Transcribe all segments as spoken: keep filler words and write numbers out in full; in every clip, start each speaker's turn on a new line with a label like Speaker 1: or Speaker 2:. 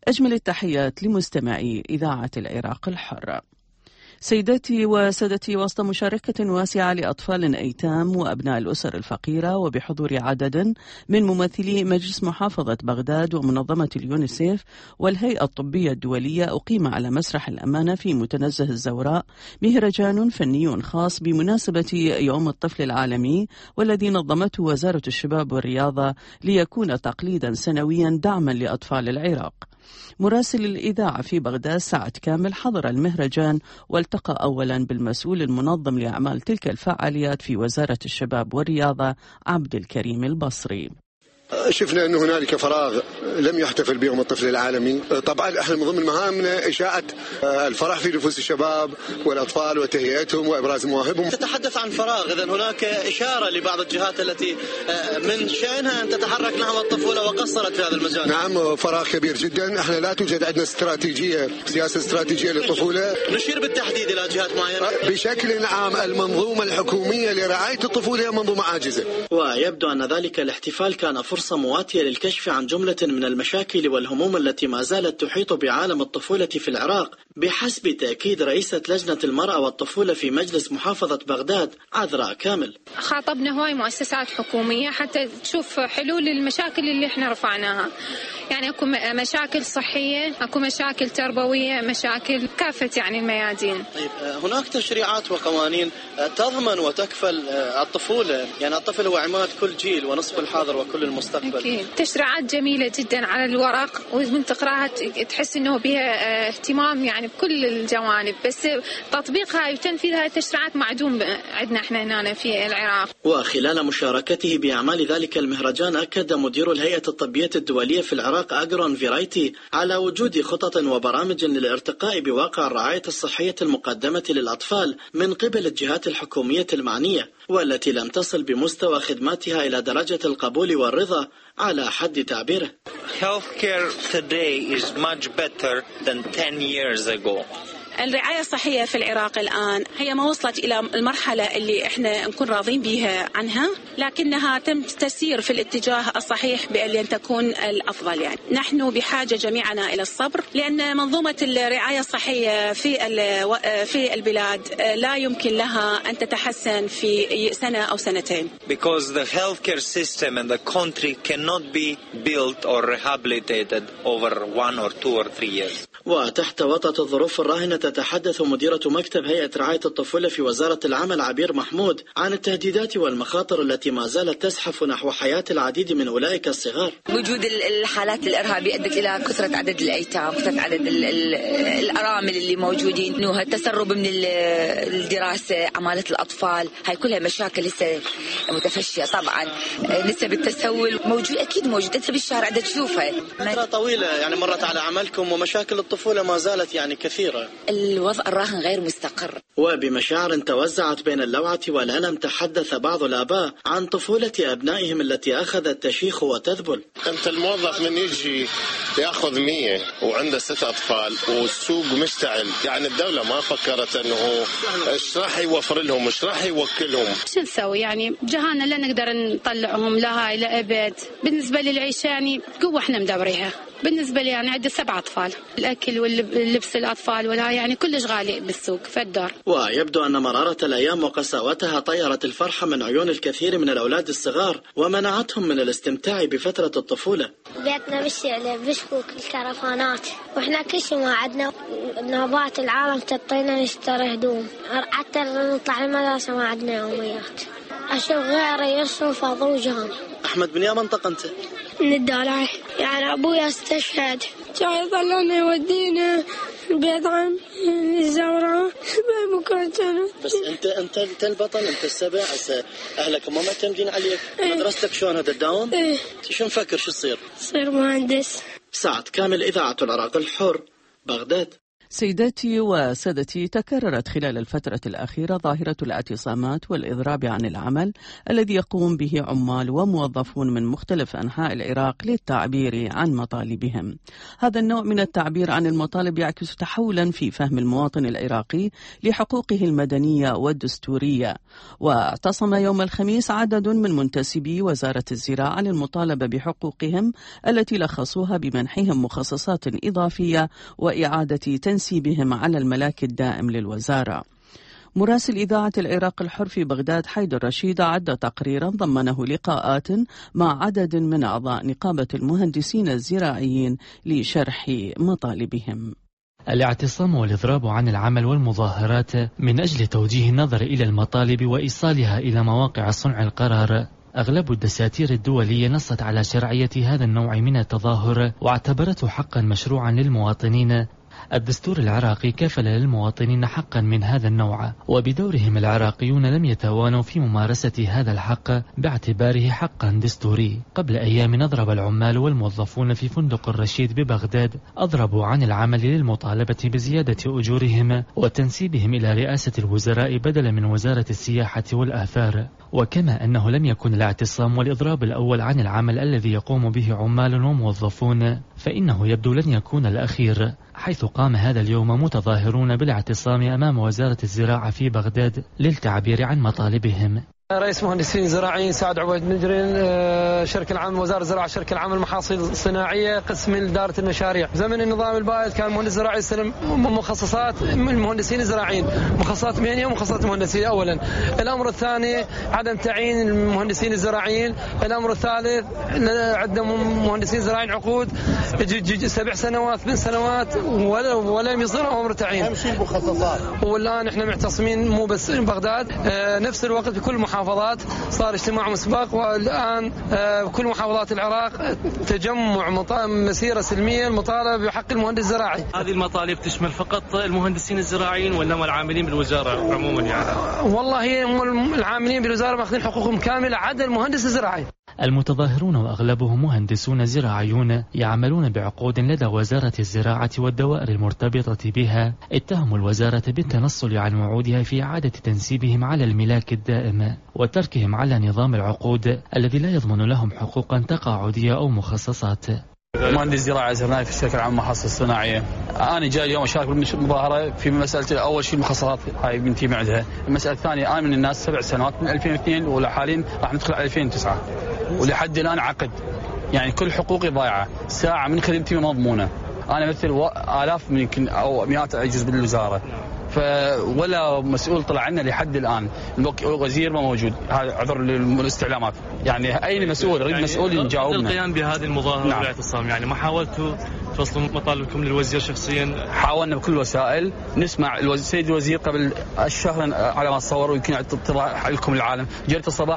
Speaker 1: أجمل التحيات لمستمعي إذاعة العراق الحر. سيداتي وسادتي، وسط مشاركة واسعة لأطفال أيتام وأبناء الأسر الفقيرة وبحضور عدد من ممثلي مجلس محافظة بغداد ومنظمة اليونيسيف والهيئة الطبية الدولية، أقيم على مسرح الأمانة في متنزه الزوراء مهرجان فني خاص بمناسبة يوم الطفل العالمي، والذي نظمته وزارة الشباب والرياضة ليكون تقليدا سنويا دعما لأطفال العراق. مراسل الإذاعة في بغداد سعد كامل حضر المهرجان والتقى أولا بالمسؤول المنظم لأعمال تلك الفعاليات في وزارة الشباب والرياضة عبد الكريم البصري.
Speaker 2: شفنا أنه هنالك فراغ لم يحتفل بيوم الطفل العالمي. طبعا احنا من ضمن مهامنا إشاعة الفرح في نفوس الشباب والأطفال وتهيئتهم وإبراز مواهبهم.
Speaker 3: تتحدث عن فراغ، إذن هناك إشارة لبعض الجهات التي من شأنها أن تتحرك نحو الطفولة وقصرت في هذا المجال.
Speaker 2: نعم، فراغ كبير جدا. احنا لا توجد عندنا استراتيجية سياسة استراتيجية للطفولة.
Speaker 3: نشير بالتحديد إلى جهات معينة.
Speaker 2: بشكل عام المنظومة الحكومية لرعاية الطفولة منظومة عاجزة،
Speaker 3: ويبدو أن ذلك الاحتفال كان فرصة مواتية للكشف عن جملة من المشاكل والهموم التي ما زالت تحيط بعالم الطفولة في العراق، بحسب تأكيد رئيسة لجنة المرأة والطفولة في مجلس محافظة بغداد عذراء كامل.
Speaker 4: خاطبنا هواي مؤسسات حكومية حتى تشوف حلول للمشاكل اللي احنا رفعناها، يعني اكو مشاكل صحية، اكو مشاكل تربوية، مشاكل كافة يعني الميادين.
Speaker 3: طيب، هناك تشريعات وقوانين تضمن وتكفل الطفولة، يعني الطفل هو عماد كل جيل ونصف الحاضر وكل المستقبل.
Speaker 4: أكيد. تشريعات جميلة جدا على الورق، ومن تقراها تحس انه بها اهتمام يعني بكل الجوانب، بس تطبيقها وتنفيذها التشريعات معدوم عندنا احنا هنا في العراق.
Speaker 3: وخلال مشاركته بأعمال ذلك المهرجان، أكد مدير الهيئة الطبية الدولية في العراق أجرون فيرايتي على وجود خطط وبرامج للارتقاء بواقع الرعاية الصحية المقدمة للأطفال من قبل الجهات الحكومية المعنية، والتي لم تصل بمستوى خدماتها إلى درجة القبول والرضا على حد تعبيره.
Speaker 5: Healthcare today is much better than ten years ago.
Speaker 6: الرعاية الصحية في العراق الآن هي ما وصلت إلى المرحلة اللي إحنا نكون راضين بها عنها، لكنها تم تسير في الاتجاه الصحيح بأن تكون الأفضل. يعني نحن بحاجة جميعنا إلى الصبر، لأن منظومة الرعاية الصحية في في البلاد لا يمكن لها أن تتحسن في سنة أو سنتين.
Speaker 5: Because the healthcare system in the country cannot be built or rehabilitated over one or two or three years.
Speaker 3: وتحت وطأة الظروف الراهنة تتحدث مديرة مكتب هيئة رعاية الطفولة في وزارة العمل عبير محمود عن التهديدات والمخاطر التي ما زالت تزحف نحو حياة العديد من أولئك الصغار.
Speaker 7: وجود الحالات الإرهابية أدت إلى كثرة عدد الأيتام، كثرة عدد الأرامل اللي موجودين، إنه التسرب من الدراسة، عمالة الأطفال، هاي كلها مشاكل لسه متفشية. طبعا نسب التسول موجود، أكيد موجود، أنت بالشارع دا تشوفها.
Speaker 3: فترة طويلة يعني مرت على عملكم، ومشاكل الطفولة ما زالت يعني كثيرة.
Speaker 7: الوضع الراهن غير مستقر.
Speaker 3: وبمشاعر توزعت بين اللوعة والألم، تحدث بعض الآباء عن طفولة أبنائهم التي أخذت تشيخ وتذبل.
Speaker 8: أنت الموظف من يجي يأخذ مية وعنده ست أطفال والسوق مشتعل، يعني الدولة ما فكرت أنه إيش راح يوفر لهم، إيش راح يوكلهم.
Speaker 9: شو نسوي يعني؟ جهانا لا نقدر نطلعهم لا هاي لا أبد. بالنسبة للعيشة يعني قوة احنا مدوريها. بالنسبة لي يعني عندي سبع أطفال، الأكل واللبس الأطفال ولا يعني كلش غالي بالسوق في الدار.
Speaker 3: ويبدو أن مرارة الأيام وقساوتها طيرت الفرحة من عيون الكثير من الأولاد الصغار، ومنعتهم من الاستمتاع بفترة الطفولة.
Speaker 10: بيتنا بالشعلة بشكوك الكرفانات، وإحنا كل شيء ما عندنا نوبات العالم تبطينا نشتري هدوم، حتى نطلع المدرسة ما عندنا يوميات. أشوف غيري يصرف أضوجهم.
Speaker 3: أحمد، من يا منطقة أنت؟
Speaker 10: من الدلع، يعني أبويا استشهد، جاي يطلعنا يودينا البيت عن الزوراء بمكان.
Speaker 3: بس أنت أنت أنت البطل، أنت السبع، أهلك ما معتمدين عليك. إيه؟ مدرستك شلون هذا تداوم؟
Speaker 10: إيه؟
Speaker 3: شو مفكر شو تصير؟
Speaker 10: صير مهندس.
Speaker 3: سعد كامل، إذاعة العراق الحر، بغداد.
Speaker 1: سيداتي وسادتي، تكررت خلال الفترة الأخيرة ظاهرة الاعتصامات والإضراب عن العمل الذي يقوم به عمال وموظفون من مختلف أنحاء العراق للتعبير عن مطالبهم. هذا النوع من التعبير عن المطالب يعكس تحولا في فهم المواطن العراقي لحقوقه المدنية والدستورية. واعتصم يوم الخميس عدد من منتسبي وزارة الزراعة للمطالبة بحقوقهم التي لخصوها بمنحهم مخصصات إضافية وإعادة تنسيق بهم على الملاك الدائم للوزارة. مراسل إذاعة العراق الحر في بغداد حيدر رشيد عد تقريرا ضمنه لقاءات مع عدد من أعضاء نقابة المهندسين الزراعيين لشرح مطالبهم.
Speaker 11: الاعتصام والإضراب عن العمل والمظاهرات من أجل توجيه النظر إلى المطالب وإيصالها إلى مواقع صنع القرار. أغلب الدساتير الدولية نصت على شرعية هذا النوع من التظاهر واعتبرته حقا مشروعا للمواطنين. الدستور العراقي كفل للمواطنين حقا من هذا النوع، وبدورهم العراقيون لم يتوانوا في ممارسة هذا الحق باعتباره حقا دستوري. قبل أيام أضرب العمال والموظفون في فندق الرشيد ببغداد أضربوا عن العمل للمطالبة بزيادة أجورهم وتنسيبهم إلى رئاسة الوزراء بدلا من وزارة السياحة والآثار. وكما أنه لم يكن الاعتصام والإضراب الأول عن العمل الذي يقوم به عمال وموظفون، فإنه يبدو لن يكون الأخير، حيث قام هذا اليوم متظاهرون بالاعتصام أمام وزارة الزراعة في بغداد للتعبير عن مطالبهم.
Speaker 12: رئيس مهندسين زراعيين سعد عبيد مجرين، شركة العام وزارة الزراعة شركة العام المحاصيل الصناعية قسم إدارة المشاريع. زمن النظام البائد كان مهندس زراعي يستلم مخصصات من المهندسين الزراعيين، مخصصات مهنية ومخصصات مهندسية أولا. الأمر الثاني عدم تعيين المهندسين الزراعيين. الأمر الثالث عندنا مهندسين زراعيين عقود سبع سنوات ثمان سنوات ولا ولم يصير أمر تعيين. والآن احنا معتصمين مو بس بغداد، نفس الوقت بكل محافظات صار اجتماع مسبق، والآن كل محافظات العراق تجمع مسيرة سلمية المطالبة بحق المهندس الزراعي.
Speaker 13: هذه المطالب تشمل فقط المهندسين الزراعيين ولا العاملين بالوزارة عموما؟ يعني
Speaker 12: والله هم العاملين بالوزارة ماخذين حقوقهم كاملة عدا المهندس الزراعي.
Speaker 11: المتظاهرون وأغلبهم مهندسون زراعيون يعملون بعقود لدى وزارة الزراعة والدوائر المرتبطة بها، اتهموا الوزارة بالتنصل عن وعودها في إعادة تنسيبهم على الملاك الدائم وتركهم على نظام العقود الذي لا يضمن لهم حقوقا تقاعدية أو مخصصات.
Speaker 14: مهندس زراعي زرناي في الشركة العامة المحاصيل الصناعية. أنا جاي اليوم أشارك بالمظاهرة في مسألة أول شيء المخصصات هاي بنتي معدها. المسألة الثانية أنا من الناس سبع سنوات من ألفين واثنين وحاليا راح ندخل على ألفين وتسعة ولحد الآن عقد، يعني كل حقوقي ضايعة، ساعة من خدمتي مضمونة. أنا مثل آلاف يمكن أو مئات أجز بالوزارة، فولا مسؤول طلع عنا لحد الآن. الوزير ما موجود، هذا عذر للاستعلامات. يعني أي مسؤول يريد يعني مسؤول يجاوبنا.
Speaker 13: القيام بهذه المظاهرة نعم. والاعتصام يعني ما حاولتوا توصلوا مطالبكم للوزير شخصيا؟
Speaker 14: حاولنا بكل الوسائل، نسمع السيد الوزير قبل الشهر على ما تصور ويمكن اتضاح لكم العالم. جريدة الصباح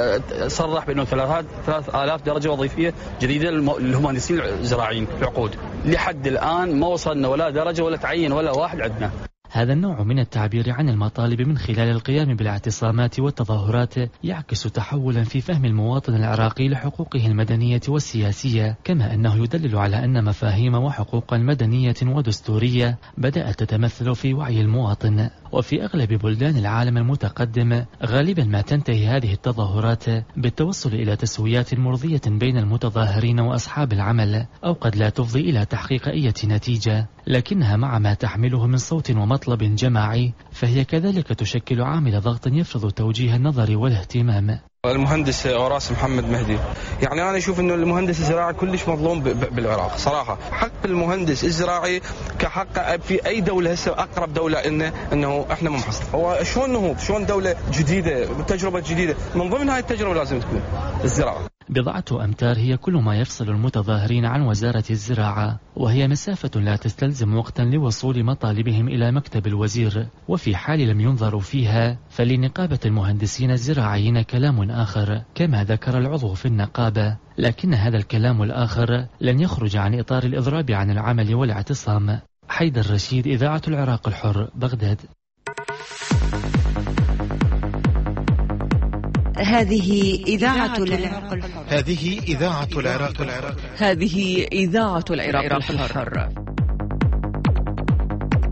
Speaker 14: صرح بأنه ثلاث آلاف درجة وظيفية جديدة للمهندسين الزراعيين العقود. لحد الآن ما وصلنا ولا درجة ولا تعين ولا واحد عندنا.
Speaker 11: هذا النوع من التعبير عن المطالب من خلال القيام بالاعتصامات والتظاهرات يعكس تحولا في فهم المواطن العراقي لحقوقه المدنية والسياسية، كما أنه يدلل على أن مفاهيم وحقوقا مدنية ودستورية بدأت تتمثل في وعي المواطن. وفي أغلب بلدان العالم المتقدم غالبا ما تنتهي هذه التظاهرات بالتوصل إلى تسويات مرضية بين المتظاهرين وأصحاب العمل، أو قد لا تفضي إلى تحقيق أي نتيجة، لكنها مع ما تحمله من صوت ومطلب جماعي فهي كذلك تشكل عامل ضغط يفرض توجيه النظر والاهتمام.
Speaker 15: المهندس أوراس محمد مهدي، يعني أنا أشوف إنه المهندس الزراعي كلش مظلوم بالعراق صراحة. حق المهندس الزراعي كحق في أي دولة، هسه أقرب دولة إنه إنه إحنا ما محصل. هو شلون نهوض، شلون دولة جديدة تجربة جديدة، من ضمن هاي التجربة لازم تكون الزراعة.
Speaker 11: بضعة أمتار هي كل ما يفصل المتظاهرين عن وزارة الزراعة، وهي مسافة لا تستلزم وقتا لوصول مطالبهم إلى مكتب الوزير. وفي حال لم ينظروا فيها فلنقابة المهندسين الزراعيين كلام آخر كما ذكر العضو في النقابة، لكن هذا الكلام الآخر لن يخرج عن إطار الإضراب عن العمل والاعتصام. حيدر رشيد، إذاعة العراق الحر، بغداد.
Speaker 16: هذه إذاعة العراق الحر.
Speaker 17: هذه إذاعة العراق الحر.
Speaker 1: هذه إذاعة العراق الحر.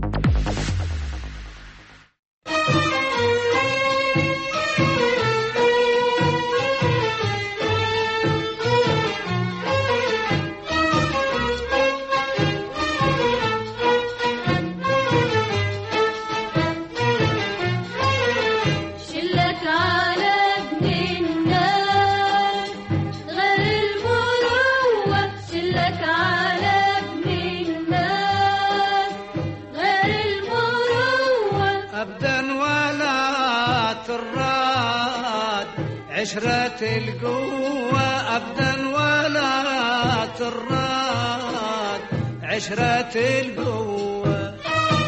Speaker 18: عشرة القوة أبدا ولا تراد، عشرة القوة.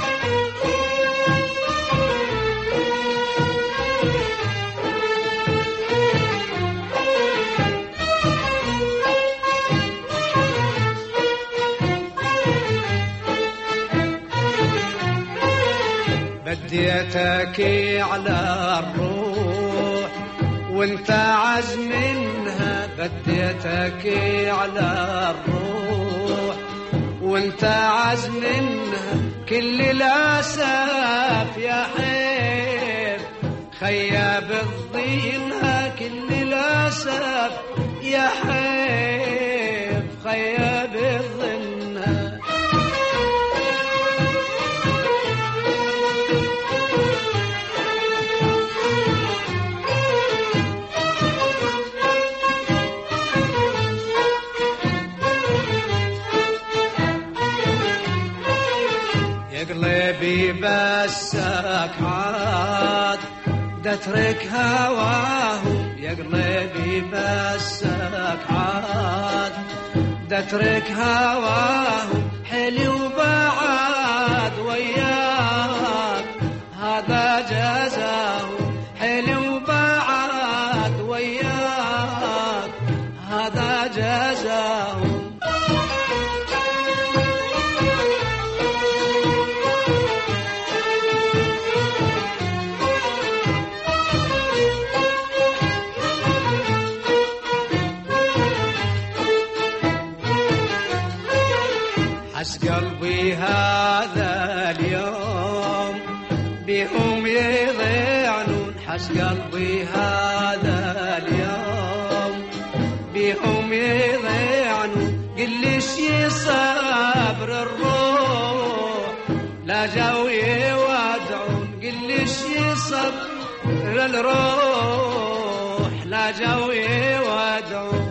Speaker 18: بديتك على الروح وانت عزمنها، بديتك على الروح وانت عزمنها، كل الاسف يا حيف خياب الضينها، كل الاسف يا حيف خياب الضينها. قلبي بسك عاد تترك هواه، يا قلبي بسك عاد تترك هواه، حلي وبعد وياك هذا جزاه، حلي وبعد وياك هذا جزاه. حس قلبي هذا اليوم بهم يضيعنون، حس قلبي هذا اليوم بهم يضيعنون، قلش يصبر الروح لا جو يودعون، قلش يصبر الروح لا جو يودعون.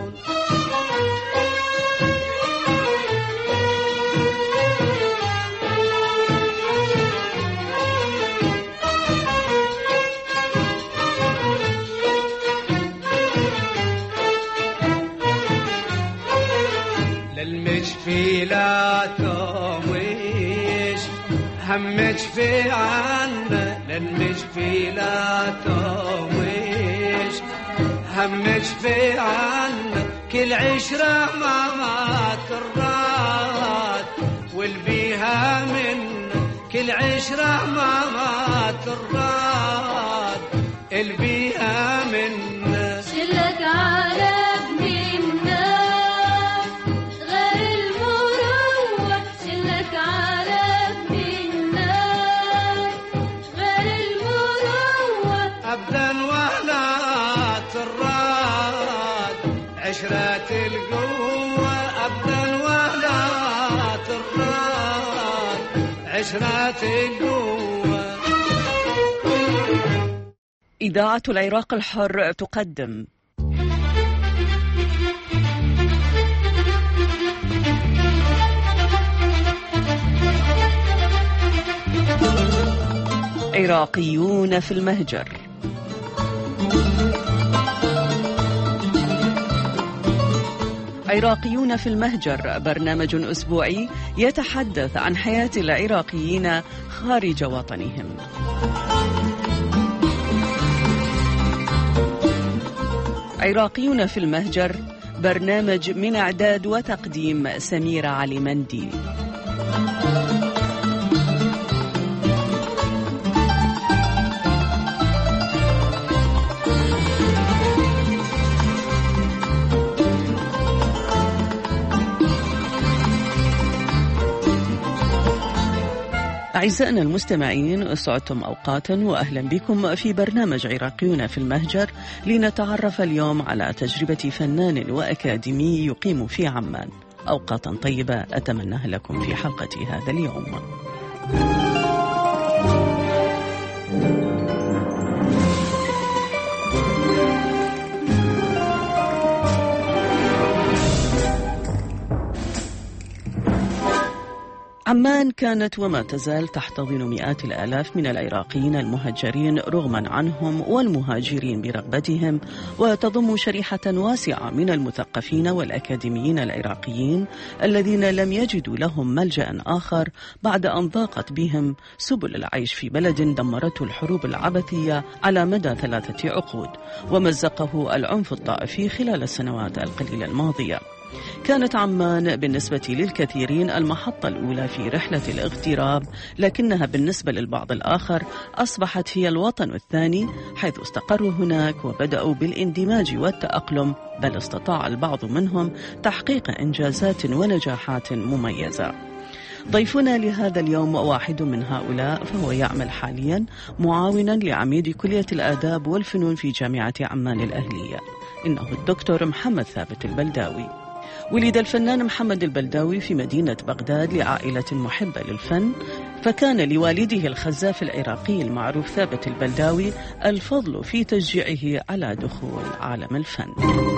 Speaker 18: للمجفي لا تمويش همك في عنا، للمجفي لا تمويش همك في عنا، كل عشرة ما ما تراد والبيها من، كل عشرة ما ما تراد البيها من.
Speaker 19: شلك على ابننا
Speaker 18: عشرة القوة أبدا ولا تراد، عشرة القوة.
Speaker 1: إذاعة العراق الحر تقدم عراقيون في المهجر. عراقيون في المهجر برنامج أسبوعي يتحدث عن حياة العراقيين خارج وطنهم. عراقيون في المهجر برنامج من إعداد وتقديم سميرة علي مندي. أعزائنا المستمعين، أسعدتم أوقاتا وأهلا بكم في برنامج عراقيون في المهجر، لنتعرف اليوم على تجربة فنان وأكاديمي يقيم في عمان. أوقاتا طيبة أتمناها لكم في حلقة هذا اليوم. عمان كانت وما تزال تحتضن مئات الآلاف من العراقيين المهجرين رغما عنهم والمهاجرين برغبتهم، وتضم شريحة واسعة من المثقفين والأكاديميين العراقيين الذين لم يجدوا لهم ملجأ آخر بعد أن ضاقت بهم سبل العيش في بلد دمرته الحروب العبثية على مدى ثلاثة عقود ومزقه العنف الطائفي خلال السنوات القليلة الماضية. كانت عمان بالنسبة للكثيرين المحطة الأولى في رحلة الاغتراب، لكنها بالنسبة للبعض الآخر أصبحت هي الوطن الثاني، حيث استقروا هناك وبدأوا بالاندماج والتأقلم، بل استطاع البعض منهم تحقيق إنجازات ونجاحات مميزة. ضيفنا لهذا اليوم واحد من هؤلاء، فهو يعمل حاليا معاونا لعميد كلية الآداب والفنون في جامعة عمان الأهلية، إنه الدكتور محمد ثابت البلداوي. ولد الفنان محمد البلداوي في مدينة بغداد لعائلة محبة للفن، فكان لوالده الخزاف العراقي المعروف ثابت البلداوي الفضل في تشجيعه على دخول عالم الفن.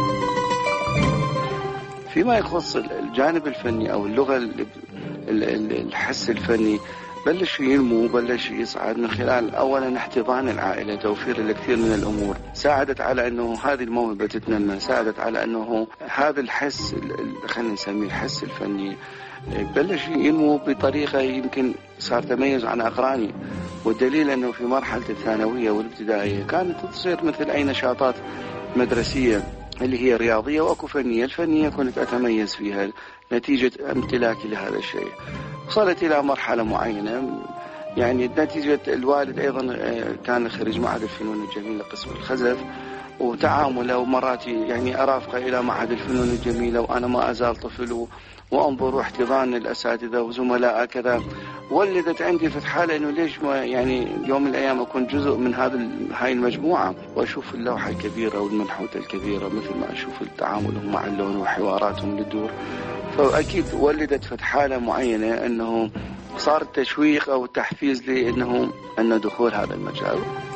Speaker 20: فيما يخص الجانب الفني أو اللغة الحس الفني بلش ينمو وبلش يصعد من خلال أولا احتضان العائلة، توفير الكثير من الأمور ساعدت على أنه هذه الموهبة تتنمى، ساعدت على أنه هذا الحس خلينا نسميه الحس الفني بلش ينمو بطريقة يمكن صار تميز عن أقراني. والدليل أنه في مرحلة الثانوية والابتدائية كانت تصير مثل أي نشاطات مدرسية اللي هي رياضية وأكو فنية. الفنية كنت أتميز فيها نتيجة امتلاكي لهذا الشيء. وصلت إلى مرحلة معينة يعني نتيجة الوالد أيضا كان خريج معهد الفنون الجميلة قسم الخزف، وتعامله ومراتي يعني أرافقه إلى معهد الفنون الجميلة وأنا ما أزال طفل وأنظر واحتضان الأساتذة وزملاء كذا، ولدت عندي في حالة إنه ليش ما يعني يوم من الأيام أكون جزء من هذا هاي المجموعة وأشوف اللوحة الكبيرة والمنحوتة الكبيرة مثل ما أشوف التعامل مع اللون وحواراتهم للدور. فأكيد ولدت في حالة معينة أنه صار التشويق أو التحفيز لي أنه أن دخول هذا المجال.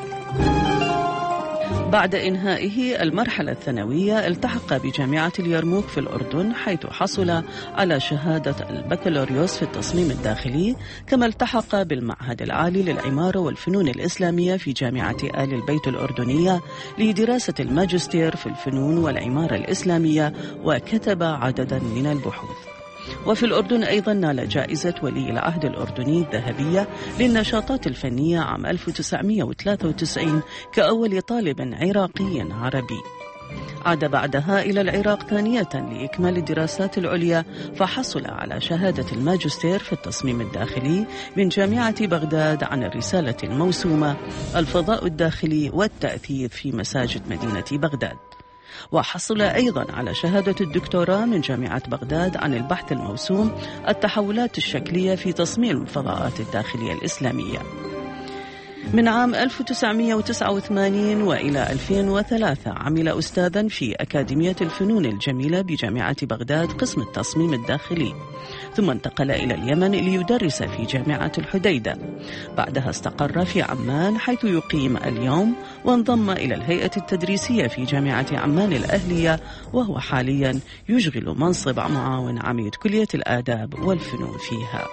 Speaker 1: بعد إنهائه المرحلة الثانوية التحق بجامعة اليرموك في الأردن، حيث حصل على شهادة البكالوريوس في التصميم الداخلي، كما التحق بالمعهد العالي للعمارة والفنون الإسلامية في جامعة آل البيت الأردنية لدراسة الماجستير في الفنون والعمارة الإسلامية، وكتب عددا من البحوث. وفي الأردن أيضا نال جائزة ولي العهد الأردني الذهبية للنشاطات الفنية عام ألف وتسعمئة وثلاثة وتسعين كأول طالب عراقي عربي. عاد بعدها إلى العراق ثانية لإكمال الدراسات العليا، فحصل على شهادة الماجستير في التصميم الداخلي من جامعة بغداد عن الرسالة الموسومة الفضاء الداخلي والتأثير في مساجد مدينة بغداد. وحصل أيضا على شهادة الدكتوراه من جامعة بغداد عن البحث الموسوم التحولات الشكلية في تصميم الفضاءات الداخلية الإسلامية. من عام ألف وتسعمئة وتسعة وثمانين وإلى ألفين وثلاثة عمل أستاذا في أكاديمية الفنون الجميلة بجامعة بغداد قسم التصميم الداخلي، ثم انتقل إلى اليمن ليدرس في جامعة الحديدة. بعدها استقر في عمان حيث يقيم اليوم، وانضم إلى الهيئة التدريسية في جامعة عمان الأهلية، وهو حاليا يشغل منصب معاون عميد كلية الآداب والفنون فيها.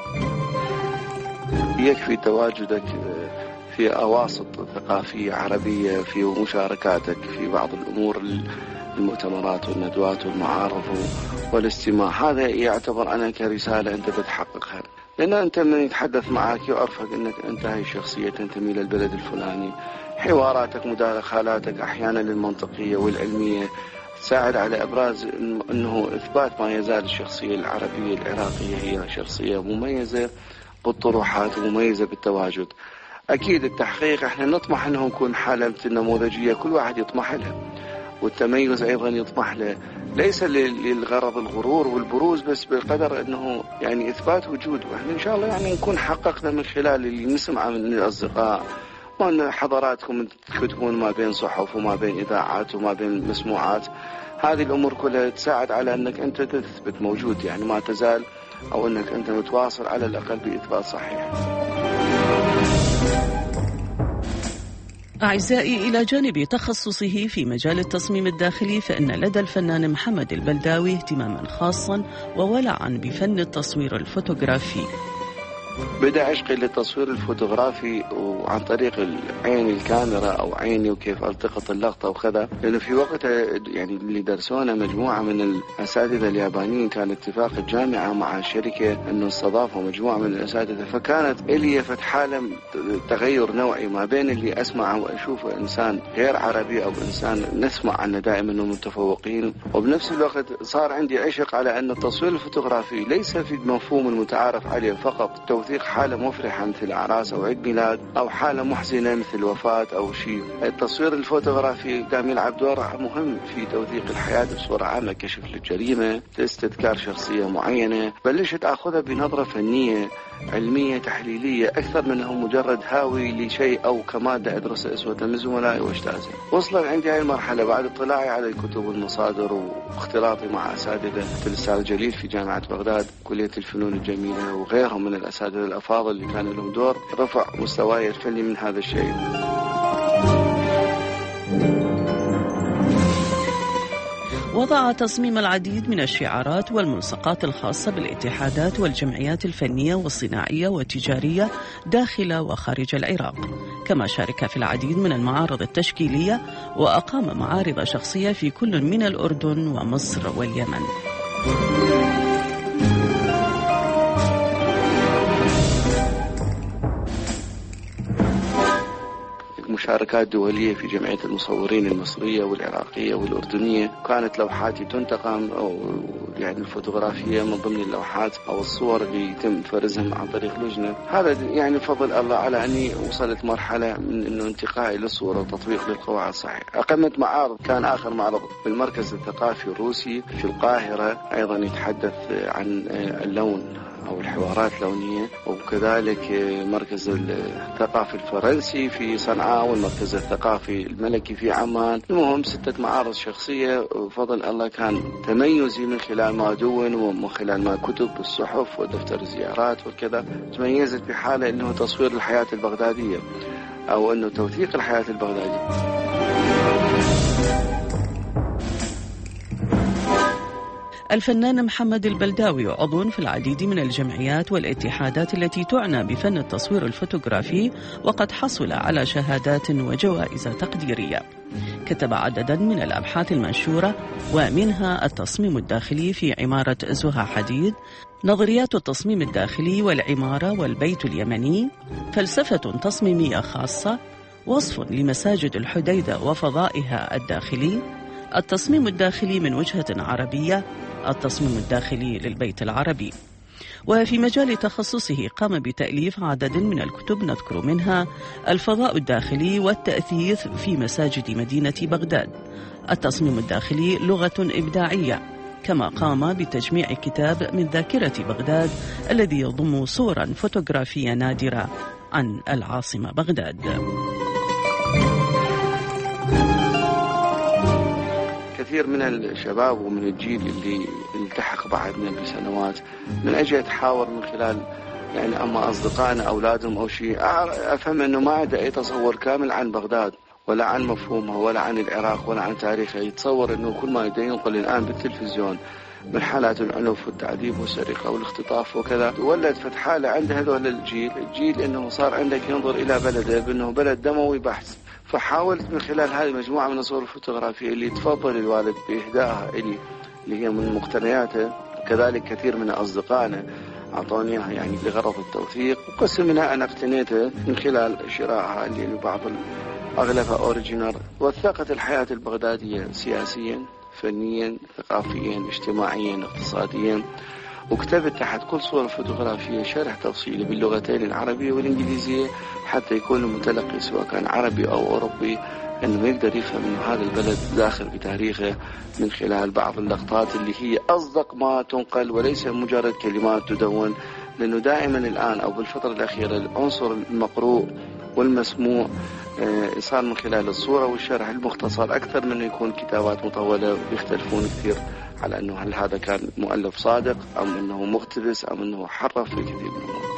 Speaker 20: يكفي تواجدك في أواسط ثقافية عربية، في مشاركاتك في بعض الأمور المؤتمرات والندوات والمعارض والاستماع، هذا يعتبر أنا كرسالة أنت بتحققها، لأن أنت من يتحدث معك يعرفك أنك أنت هاي شخصية تنتمي للبلد الفلاني. حواراتك مداخلاتك أحيانا المنطقية والعلمية تساعد على إبراز أنه إثبات ما يزال الشخصية العربية العراقية هي شخصية مميزة بالطروحات ومميزة بالتواجد. أكيد التحقيق احنا نطمح أنه نكون حالة نموذجية كل واحد يطمح لها، والتميز أيضا يطمح له، ليس للغرض الغرور والبروز بس بقدر أنه يعني إثبات وجود. وإحنا إن شاء الله يعني نكون حققنا من خلال اللي نسمع من الأصدقاء، وأن حضراتكم تكتبون ما بين صحف وما بين إذاعات وما بين مسموعات، هذه الأمور كلها تساعد على أنك أنت تثبت موجود، يعني ما تزال أو أنك أنت متواصل على الأقل بإثبات صحيح.
Speaker 1: أعزائي، إلى جانب تخصصه في مجال التصميم الداخلي، فإن لدى الفنان محمد البلداوي اهتماما خاصا وولعا بفن التصوير الفوتوغرافي.
Speaker 20: بدأ عشقي للتصوير الفوتوغرافي وعن طريق عين الكاميرا أو عيني وكيف ألتقط اللقطة وكذا، لأنه في وقتها يعني اللي درسونا مجموعة من الأساتذة اليابانيين، كان اتفاق الجامعة مع شركة أنه استضافوا مجموعة من الأساتذة، فكانت إلي فتحالة تغير نوعي ما بين اللي أسمع وأشوفه إنسان غير عربي أو إنسان نسمع عنه دائما أنه متفوقين، وبنفس الوقت صار عندي عشق على أن التصوير الفوتوغرافي ليس في المفهوم المتعارف عليه فقط توثيق حالة مفرحة مثل أعراس أو عيد ميلاد أو حالة محزنة مثل وفاة أو شيء. التصوير الفوتوغرافي قام يلعب دور مهم في توثيق الحياة بصورة عامة، كشف للجريمة، استذكار شخصية معينة. بلشت أخذها بنظرة فنية علمية تحليلية أكثر من أنه مجرد هاوي لشيء أو كمادة أدرسها أسوة من زملائي وأجتازها. وصل عندي هاي المرحلة بعد اطلاعي على الكتب والمصادر واختلاطي مع أساتذة مثل الأستاذ جليل في جامعة بغداد كلية الفنون الجميلة وغيرهم من الأساتذة الأفاضل اللي كان لهم دور رفع مستواي الفني من هذا الشيء.
Speaker 1: وضع تصميم العديد من الشعارات والملصقات الخاصة بالاتحادات والجمعيات الفنية والصناعية والتجارية داخل وخارج العراق، كما شارك في العديد من المعارض التشكيلية وأقام معارض شخصية في كل من الأردن ومصر واليمن.
Speaker 20: مشاركات دولية في جمعية المصورين المصرية والعراقية والأردنية، كانت لوحاتي تنتقم أو يعني الفوتوغرافية من ضمن اللوحات أو الصور اللي يتم فرزهم عن طريق لجنة. هذا يعني فضل الله على أني وصلت مرحلة من أنه انتقائي للصورة وتطبيق للقواعد الصحيحة. أقمت معارض، كان آخر معرض بالمركز الثقافي الروسي في القاهرة، أيضا يتحدث عن اللون أو الحوارات اللونية، وكذلك مركز الثقافي الفرنسي في صنعاء والمركز الثقافي الملكي في عمان. المهم ستة معارض شخصية، وفضل الله كان تميزي من خلال ما دون ومن خلال ما كتب والصحف ودفتر الزيارات وكذا. تميزت بحالة أنه تصوير الحياة البغدادية أو أنه توثيق الحياة البغدادية.
Speaker 1: الفنان محمد البلداوي عضو في العديد من الجمعيات والاتحادات التي تعنى بفن التصوير الفوتوغرافي، وقد حصل على شهادات وجوائز تقديرية. كتب عددا من الأبحاث المنشورة، ومنها التصميم الداخلي في عمارة زها حديد، نظريات التصميم الداخلي والعمارة والبيت اليمني، فلسفة تصميمية خاصة، وصف لمساجد الحديدة وفضائها الداخلي، التصميم الداخلي من وجهة عربية، التصميم الداخلي للبيت العربي. وفي مجال تخصصه قام بتأليف عدد من الكتب، نذكر منها الفضاء الداخلي والتأثيث في مساجد مدينة بغداد، التصميم الداخلي لغة إبداعية، كما قام بتجميع كتاب من ذاكرة بغداد الذي يضم صورا فوتوغرافية نادرة عن العاصمة بغداد.
Speaker 20: كثير من الشباب ومن الجيل اللي التحق بعدنا بسنوات من أجل يتحاور من خلال يعني أما أصدقائنا أولادهم أو شيء، أفهم أنه ما عنده أي تصور كامل عن بغداد ولا عن مفهومها ولا عن العراق ولا عن تاريخها. يتصور أنه كل ما ينقل الآن بالتلفزيون من حالات العنف والتعذيب والسرقة والاختطاف وكذا، ولد فتحالة عند هذول الجيل الجيل أنه صار عندك ينظر إلى بلده بأنه بلد دموي بحث. فحاولت من خلال هذه المجموعة من الصور الفوتوغرافية اللي تفضل الوالد بإهدائها إلي اللي هي من مقتنياته، كذلك كثير من أصدقائنا أعطوني إياها يعني لغرض التوثيق، وقسم منها أنا اقتنيتها من خلال شرائها اللي بعض أغلبها أوريجينال. وثقت الحياة البغدادية سياسيا، فنيا، ثقافيا، اجتماعيا، اقتصاديا. وكتبت تحت كل صورة فوتوغرافية شرح تفصيلي باللغتين العربية والإنجليزية، حتى يكون المتلقي سواء كان عربي أو أوروبي أنه يقدر يفهم أن هذا البلد داخل بتاريخه من خلال بعض اللقطات اللي هي أصدق ما تنقل وليس مجرد كلمات تدون. لأنه دائما الآن أو بالفترة الأخيرة العنصر المقروء والمسموع صار من خلال الصورة والشرح المختصر أكثر من يكون كتابات مطولة، ويختلفون كثير على أنه هل هذا كان مؤلف صادق أم أنه مقتبس أم أنه حرف في كثير من الأمور.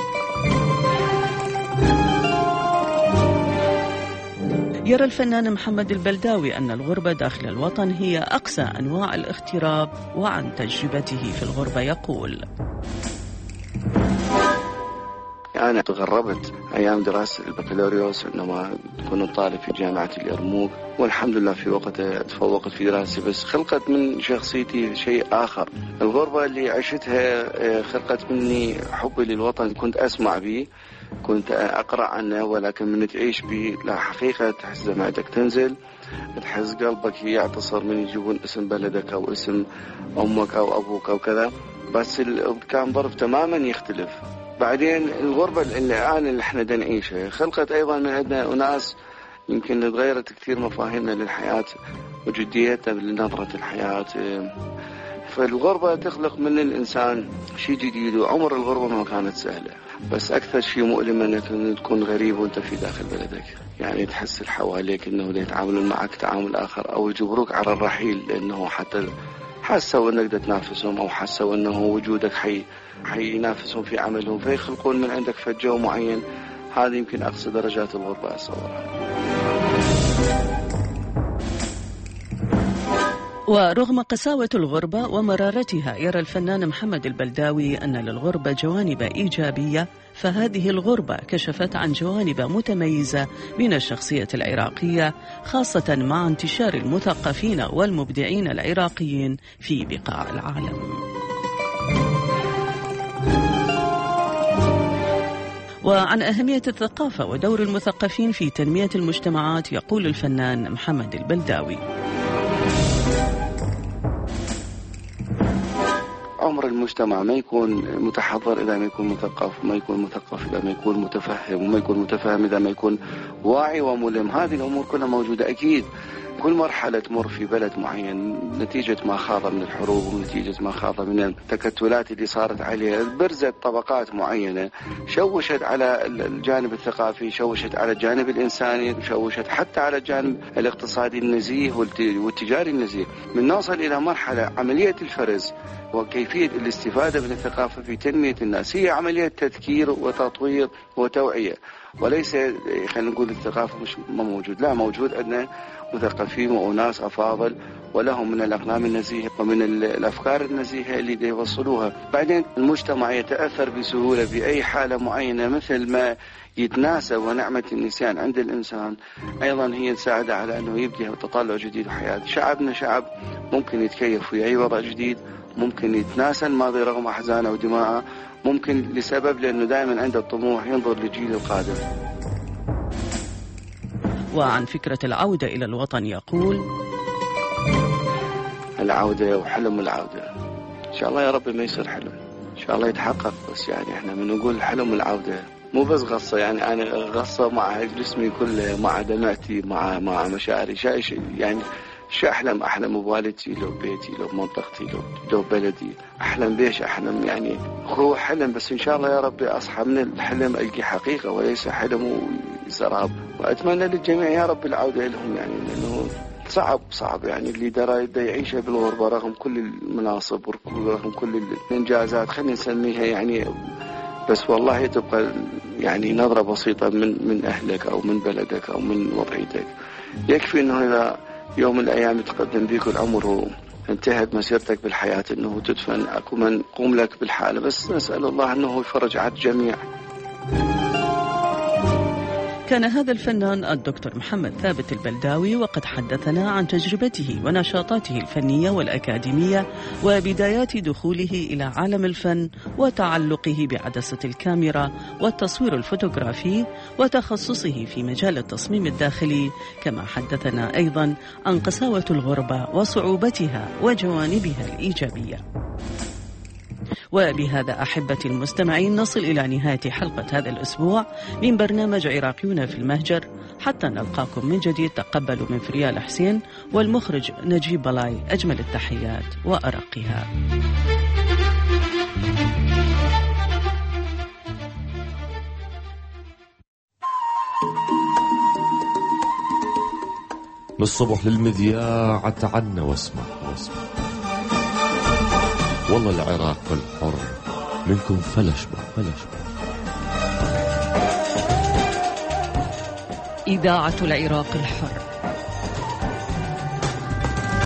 Speaker 1: يرى الفنان محمد البلداوي أن الغربة داخل الوطن هي أقسى أنواع الاغتراب، وعن تجربته في الغربة يقول:
Speaker 20: أنا تغربت أيام دراسة البكالوريوس عندما كنت طالب في جامعة اليرموك، والحمد لله في وقتها تفوقت في دراستي، بس خلقت من شخصيتي شيء آخر. الغربة اللي عشتها خلقت مني حبي للوطن، كنت أسمع به، كنت أقرأ عنه، ولكن من تعيش به لا حقيقة تحس دمعتك تنزل، تحس قلبك يعتصر من يجيبون اسم بلدك أو اسم أمك أو أبوك أو كذا، بس كان ظرف تماما يختلف. بعدين الغربة اللي الآن اللي احنا دا نعيشها خلقت أيضا من عندنا أناس يمكن تغيرت كثير مفاهيمنا للحياة وجديتنا لنظرة الحياة. فالغربة تخلق من الإنسان شيء جديد، وعمر الغربة ما كانت سهلة، بس أكثر شيء مؤلم أنك تكون غريب وأنت في داخل بلدك، يعني تحس اللي حواليك أنه يتعاملون معك تعامل آخر أو يجبروك على الرحيل، لأنه حتى حسوا أنك تنافسهم أو حسوا أنه وجودك حي حينافسهم في عملهم، فيخلقون من عندك فجو معين. هذه يمكن أقصى درجات الغربة أصورها.
Speaker 1: ورغم قساوة الغربة ومرارتها، يرى الفنان محمد البلداوي أن للغربة جوانب إيجابية، فهذه الغربة كشفت عن جوانب متميزة من الشخصية العراقية، خاصة مع انتشار المثقفين والمبدعين العراقيين في بقاع العالم. وعن أهمية الثقافة ودور المثقفين في تنمية المجتمعات يقول الفنان محمد البلداوي:
Speaker 20: عمر المجتمع ما يكون متحضر إذا ما يكون مثقف، وما يكون مثقف إذا ما يكون متفهم، وما يكون متفهم إذا ما يكون واعي وملم. هذه الأمور كلها موجودة أكيد. كل مرحلة تمر في بلد معين نتيجة ما خاض من الحروب ونتيجة ما خاض من التكتلات اللي صارت عليها، برزت طبقات معينة شوشت على الجانب الثقافي، شوشت على الجانب الإنساني، شوشت حتى على الجانب الاقتصادي النزيه والتجاري النزيه. من نوصل إلى مرحلة عملية الفرز وكيفية الاستفادة من الثقافة في تنمية الناس، هي عملية تذكير وتطوير وتوعية، وليس خلينا نقول الثقافة مش موجود، لا، موجود عندنا مثقفين وأناس أفاضل ولهم من الأقلام النزيهة ومن الأفكار النزيهة اللي يوصلوها. بعدين المجتمع يتأثر بسهولة بأي حالة معينة، مثل ما يتناسى ونعمة النسيان عند الإنسان أيضا هي تساعده على أنه يبدأ تطلع جديد في حياته. شعبنا شعب ممكن يتكيف في أي وضع جديد، ممكن يتناسى الماضي رغم أحزانه ودماءه، ممكن لسبب لأنه دائما عنده الطموح ينظر للجيل القادم.
Speaker 1: وعن فكرة العودة إلى الوطن يقول:
Speaker 20: العودة وحلم العودة إن شاء الله يا رب ما يصير حلم، إن شاء الله يتحقق. بس يعني إحنا من نقول حلم العودة مو بس غصة، يعني أنا غصة مع جسمي كله، مع دمعتي، مع مع مشاعري. شيء يعني شو أحلم؟ أحلم بوالدتي، لو بيتي، لو بمنطقتي، لو لو بلدي. أحلم بيش أحلم؟ يعني هو حلم، بس إن شاء الله يا ربي أصحى من الحلم ألقي حقيقة وليس حلم وسراب. وأتمنى للجميع يا رب العودة لهم، يعني لأنه صعب صعب يعني اللي درى يبدأ يعيشه بالغربة رغم كل المناصب ورغم كل الإنجازات خلينا نسميها يعني، بس والله تبقى يعني نظرة بسيطة من من أهلك أو من بلدك أو من وضعيتك. يكفي إنه إذا يوم من الأيام يتقدم بيك العمر وانتهت مسيرتك بالحياة أنه تدفن، أكو من قوم لك بالحالة، بس نسأل الله أنه يفرج على الجميع.
Speaker 1: كان هذا الفنان الدكتور محمد ثابت البلداوي، وقد حدثنا عن تجربته ونشاطاته الفنية والأكاديمية وبدايات دخوله إلى عالم الفن وتعلقه بعدسة الكاميرا والتصوير الفوتوغرافي وتخصصه في مجال التصميم الداخلي، كما حدثنا أيضا عن قساوة الغربة وصعوبتها وجوانبها الإيجابية. وبهذا أحبتي المستمعين نصل إلى نهاية حلقة هذا الأسبوع من برنامج عراقيون في المهجر. حتى نلقاكم من جديد، تقبلوا من فريال حسين والمخرج نجيب بلاي أجمل التحيات وأرقها.
Speaker 21: من الصبح للمذياع تعنا واسمع واسمع، والله العراق الحر منكم فلشبه فلشبه.
Speaker 1: إذاعة العراق الحر.